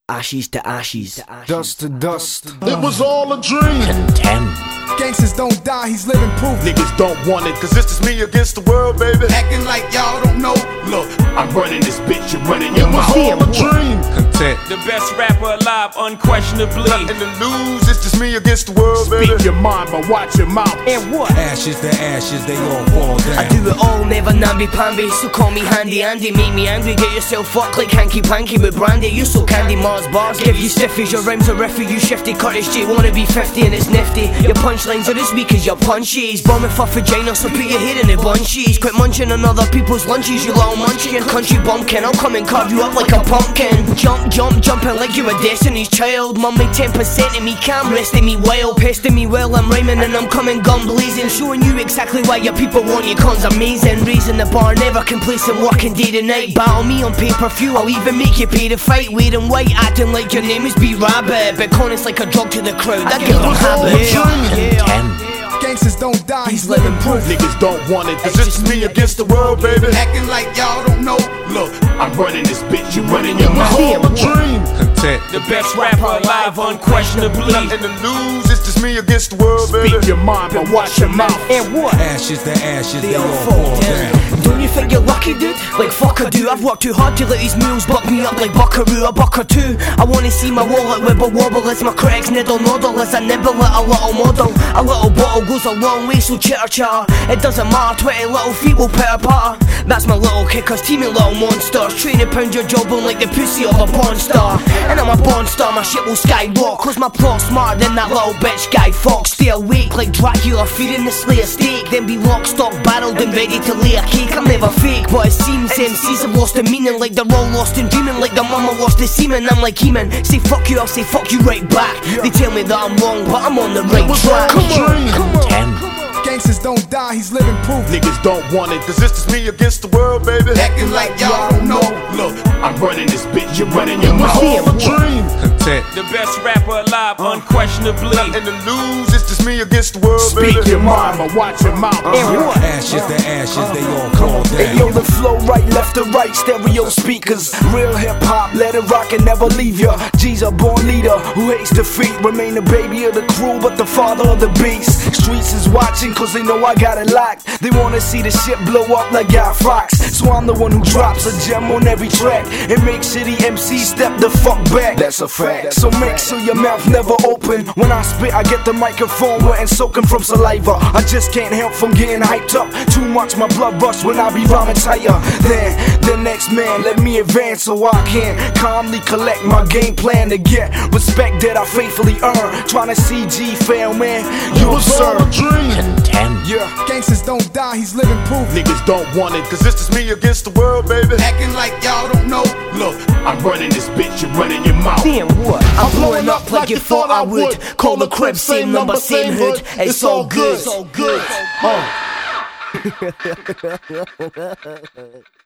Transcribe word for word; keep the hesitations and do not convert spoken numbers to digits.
Ashes to ashes, dust to dust. It was all a dream. Contempt. Gangsters don't die, he's living proof. Niggas don't want it, cause this is me against the world, baby. Acting like y'all don't know. Look, I'm running this bitch, you're running your mouth. It was all a dream. Content. The best rapper alive, unquestionably. Nothing to lose, it's just me against the world, baby. Speak your mind, but watch your mouth. And what? Ashes to ashes, they all fall down. I do it all, never namby-pamby. So call me Handy Andy, make me angry. Get yourself fucked like hanky-panky with brandy. You so candy, Mars bars give you stiffies. Your rhymes are riffy, you shifty. Curtis J wanna be fifty and it's nifty. Your punchlines are as weak as your punchies. Bombing for vagina, so put your head in the bunchies. Quit munching on other people's lunches, you little munchkin. Country bumpkin, I'll come and carve you up like a pumpkin. Jump, jump, jumping like you a Destiny's Child. Mum made ten percent of me cam, resting me well. Pesting me well, I'm rhyming and I'm coming gun blazing. Showing you exactly why your people want you, cons amazing. Raising the bar, never complacent, working day to night. Battle me on pay-per-view, I'll even make you pay to fight. Wearing white, acting like your name is B-Rabbit. But Connor's like a drug to the crowd, that give them habit. Yeah. Yeah. Gangsters don't die, He's living proof. Niggas don't want it, cause this is me against the world, baby. Acting like y'all don't know. Look, I'm running this bitch, you're running your mouth. Yeah. All a dream. Content. The best rapper alive, unquestionably. Nothing to lose, it's just me against the world, baby. Speak your mind, but watch your mouth. And what? Ashes to ashes, they, They all all fall fall down. down. Don't you think you're lucky, dude? Like fuck I do. I've worked too hard to let these mules buck me up like buckaroo, a buck or two. I wanna see my wallet wibble wobble as my critics niddle noddle as I nibble at a little model. A little bottle goes a long way, so chitter chatter. It doesn't matter, twenty little feet will pitter patter. That's my little kickers, teaming little monsters. Trying to pound your jawbone like the pussy of a porn star. And I'm a porn star, my shit will skyrock. Cause my plot's smarter than that little bitch Guy Fawkes. Stay awake like Dracula, feeding the slayer steak. Then be lock, stock, barreled and ready to lay a cake. I'm never fake, but it seems M Cs have lost the meaning. Like they're all lost in dreaming, like the mama lost the semen. I'm like He-Man, say fuck you, I'll say fuck you right back. They tell me that I'm wrong, but I'm on the right track. Come on, come on. Gangsters don't die, he's living proof. Niggas don't want it, cause this is me against the world, baby. Acting like y'all don't know. Look, I'm running this bitch, you're running your mouth. Yeah. All a dream. Content. The best rapper alive, unquestionably. Nothing to lose, it's just me against the world, baby. Speak your mind, but watch your mouth. And what? Ashes to ashes, they all fall Hey yo, down. the flow right, left to right, stereo speakers. Real hip hop, let it rock and never leave ya. G's a born leader who hates defeat. Remain the baby of the crew, but the father of the beast. Streets is watching cause they know I got it locked. They wanna see the shit blow up like Guy Fawkes. So I'm the one who drops a gem on every track and make shitty M Cs step the fuck back. That's a fact. So make sure your mouth never open. When I spit, I get the microphone wet and soaking from saliva. I just can't help from getting hyped up. Too much, my blood rush when I be rhyming tighter. Then the next man, let me advance so I can calmly collect my game plan to get respect that I faithfully earn. Tryna see G fail, man, you It was all a absurd. dream. Contempt. Yeah. Gangsters don't die, he's living proof. Niggas don't want it, cause this is me against the world, baby. Acting like y'all don't know. Look, I'm running this bitch, you're running your mouth. Then what? I'm blowing up like you thought I would. Call the crib, same number, same hood. It's all good. It's all good. Oh.